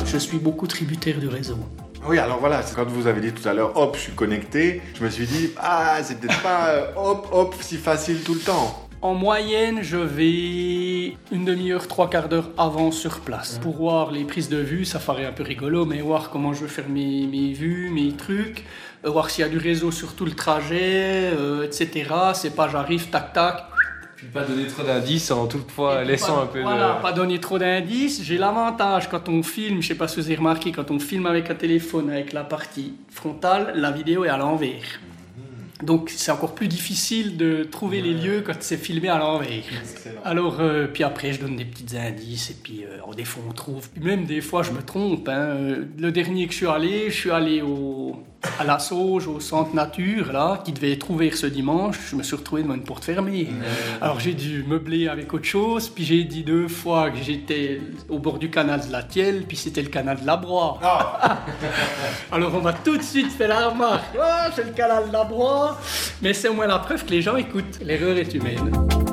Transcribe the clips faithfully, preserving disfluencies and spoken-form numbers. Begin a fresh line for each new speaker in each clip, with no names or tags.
je suis beaucoup tributaire du réseau.
Oui, alors voilà, quand vous avez dit tout à l'heure, hop, je suis connecté, je me suis dit, ah, c'est peut-être pas euh, hop, hop, si facile tout le temps.
En moyenne, je vais une demi-heure, trois quarts d'heure avant sur place. Pour voir les prises de vue, ça paraît un peu rigolo, mais voir comment je veux faire mes, mes vues, mes trucs, euh, voir s'il y a du réseau sur tout le trajet, euh, et cetera. C'est pas j'arrive, tac, tac.
Puis pas donner trop d'indices en toutefois laissant
pas,
un peu
voilà,
de...
pas donner trop d'indices. J'ai l'avantage quand on filme, je sais pas si vous avez remarqué, quand on filme avec un téléphone, avec la partie frontale, la vidéo est à l'envers. Donc c'est encore plus difficile de trouver ouais. les lieux quand c'est filmé à l'envers. Alors, euh, puis après je donne des petits indices et puis euh, des fois on trouve. Puis même des fois je me trompe. Hein. Le dernier que je suis allé, je suis allé au, à la Sauge, au centre nature, là, qui devait être ouvert ce dimanche. Je me suis retrouvé devant une porte fermée. Ouais. Alors j'ai dû meubler avec autre chose. Puis j'ai dit deux fois que j'étais au bord du canal de la Thielle, puis c'était le canal de la Broye. Oh. Alors on va tout de suite faire la remarque. Oh, c'est le canal de la Broye. Mais c'est au moins la preuve que les gens écoutent. L'erreur est humaine.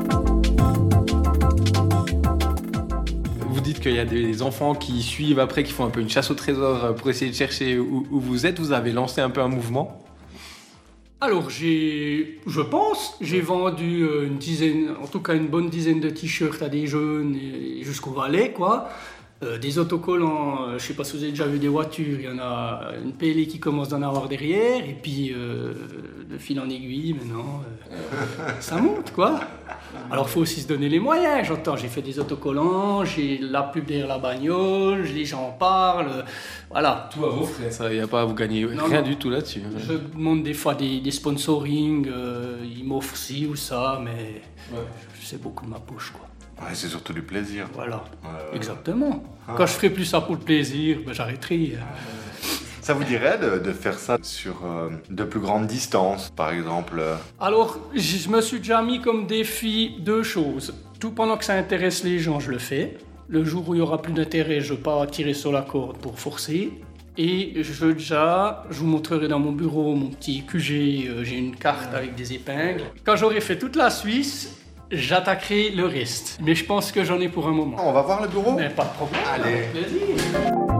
Vous dites qu'il y a des enfants qui suivent après, qui font un peu une chasse au trésor pour essayer de chercher où, où vous êtes. Vous avez lancé un peu un mouvement?
Alors, j'ai, je pense, j'ai vendu une dizaine, en tout cas une bonne dizaine de t-shirts à des jeunes jusqu'au Valais, quoi. Euh, des autocollants, euh, je ne sais pas si vous avez déjà vu des voitures, il y en a une P L E qui commence d'en avoir derrière, et puis euh, de fil en aiguille, maintenant, euh, ça monte, quoi. Alors, il faut aussi se donner les moyens, j'entends, j'ai fait des autocollants, j'ai la pub derrière la bagnole, les gens en parlent, voilà.
Tout à vos frais, ça, il n'y a pas à vous gagner non, rien non. du tout là-dessus.
Je demande des fois des, des sponsoring, euh, ils m'offrent ci ou ça, mais ouais. c'est beaucoup de ma poche, quoi.
Ouais, c'est surtout du plaisir.
Voilà, euh... exactement. Ah. Quand je ferai plus ça pour le plaisir, ben j'arrêterai.
Ça vous dirait de, de faire ça sur euh, de plus grandes distances, par exemple?
Alors, je me suis déjà mis comme défi deux choses. Tout pendant que ça intéresse les gens, je le fais. Le jour où il n'y aura plus d'intérêt, je ne vais pas tirer sur la corde pour forcer. Et je déjà, je vous montrerai dans mon bureau mon petit Q G, euh, j'ai une carte avec des épingles. Quand j'aurai fait toute la Suisse, j'attaquerai le reste. Mais je pense que j'en ai pour un moment.
On va voir le bureau?
Mais pas de problème.
Allez.
Avec plaisir.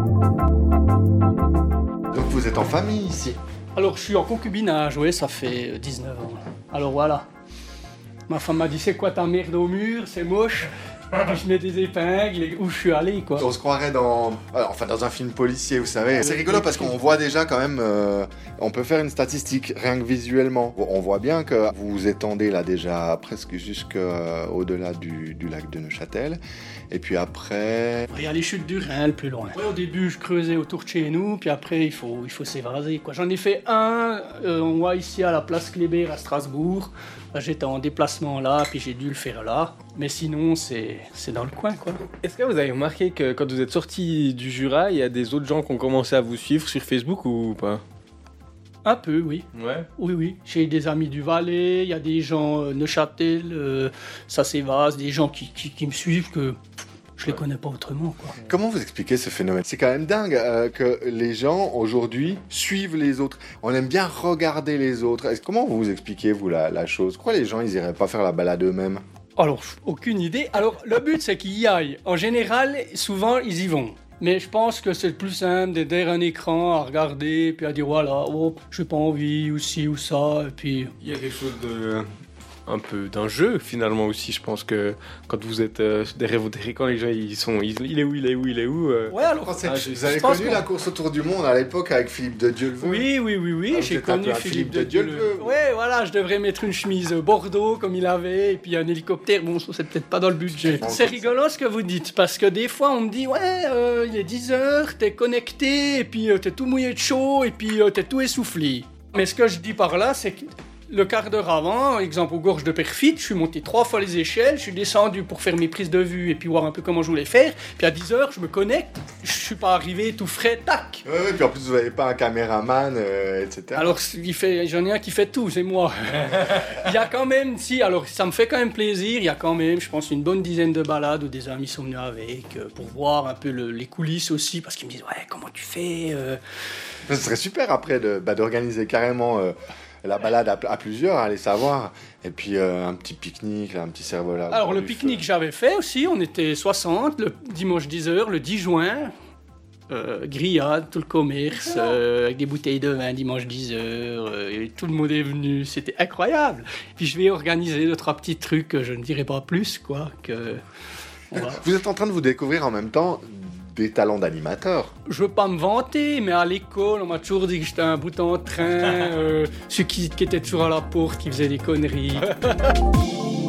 Donc vous êtes en famille ici?
Alors je suis en concubinage, oui, ça fait dix-neuf ans. Alors voilà. Ma femme m'a dit, c'est quoi ta merde au mur? C'est moche. Puis je mets des épingles, où je suis allé, quoi.
On se croirait dans, alors, enfin, dans un film policier, vous savez. C'est rigolo parce qu'on voit déjà quand même, euh, on peut faire une statistique rien que visuellement. On voit bien que vous vous étendez là déjà presque jusqu'au-delà du, du lac de Neuchâtel. Et puis après...
Il y a les chutes du Rhin le plus loin. Ouais, au début, je creusais autour de chez nous, puis après, il faut, il faut s'évaser, quoi. J'en ai fait un, euh, on voit ici à la place Kléber à Strasbourg. Là, j'étais en déplacement là, puis j'ai dû le faire là. Mais sinon, c'est, c'est dans le coin, quoi.
Est-ce que vous avez remarqué que quand vous êtes sorti du Jura, il y a des autres gens qui ont commencé à vous suivre sur Facebook ou pas?
Un peu, oui.
Ouais.
Oui, oui. J'ai des amis du Valais, il y a des gens euh, Neuchâtel, euh, ça s'évase, des gens qui, qui, qui me suivent que je les connais pas autrement, quoi.
Comment vous expliquez ce phénomène? C'est quand même dingue euh, que les gens aujourd'hui suivent les autres. On aime bien regarder les autres. Est-ce, comment vous expliquez, vous, la, la chose? Pourquoi les gens, ils iraient pas faire la balade eux-mêmes?
Alors, aucune idée. Alors, le but, c'est qu'ils y aillent. En général, souvent, ils y vont. Mais je pense que c'est le plus simple d'être derrière un écran à regarder, puis à dire voilà, oh, j'ai pas envie, ou ci, ou ça, et puis...
Il y a quelque chose de... un peu d'un jeu finalement aussi, je pense que quand vous êtes euh, derrière votre écran, les gens ils sont ils, il est où, il est où, il est où euh...
Ouais, alors
ah, vous avez connu la course autour du monde à l'époque avec Philippe de Dieuleveux?
Oui, oui, oui, oui, ah, j'ai connu Philippe, Philippe de Dieuleveux. Ouais, voilà, je devrais mettre une chemise Bordeaux comme il avait, et puis un hélicoptère. Bon, c'est peut-être pas dans le budget. C'est rigolo ce que vous dites, parce que des fois on me dit ouais, euh, il est dix heures, t'es connecté, et puis euh, t'es tout mouillé de chaud, et puis euh, t'es tout essoufflé. Mais ce que je dis par là, c'est que le quart d'heure avant, exemple aux gorges de Perfit, je suis monté trois fois les échelles, je suis descendu pour faire mes prises de vue et puis voir un peu comment je voulais faire. Puis à dix heures, je me connecte, je suis pas arrivé tout frais, tac.
Ouais, ouais, puis en plus vous n'avez pas un caméraman, euh, et cetera.
Alors il fait, j'en ai un qui fait tout, c'est moi. Il y a quand même, si, alors ça me fait quand même plaisir, il y a quand même, je pense, une bonne dizaine de balades où des amis sont venus avec, euh, pour voir un peu le, les coulisses aussi, parce qu'ils me disent, ouais, comment tu fais euh...
Ce serait super après de, bah, d'organiser carrément... Euh... la balade à, à plusieurs, allez savoir. Et puis euh, un petit pique-nique, là, un petit cerveau-là.
Alors le pique-nique, feu. J'avais fait aussi. On était soixante, le dimanche dix heures, le dix juin. Euh, grillade, tout le commerce, euh, avec des bouteilles de vin dimanche dix heures, euh, et tout le monde est venu, c'était incroyable. Puis je vais organiser deux, trois petits trucs que je ne dirai pas plus, quoi. Que, va...
Vous êtes en train de vous découvrir en même temps des talents d'animateur.
Je veux pas me vanter, mais à l'école, on m'a toujours dit que j'étais un bout en train, euh, celui qui, qui était toujours à la porte, qui faisait des conneries.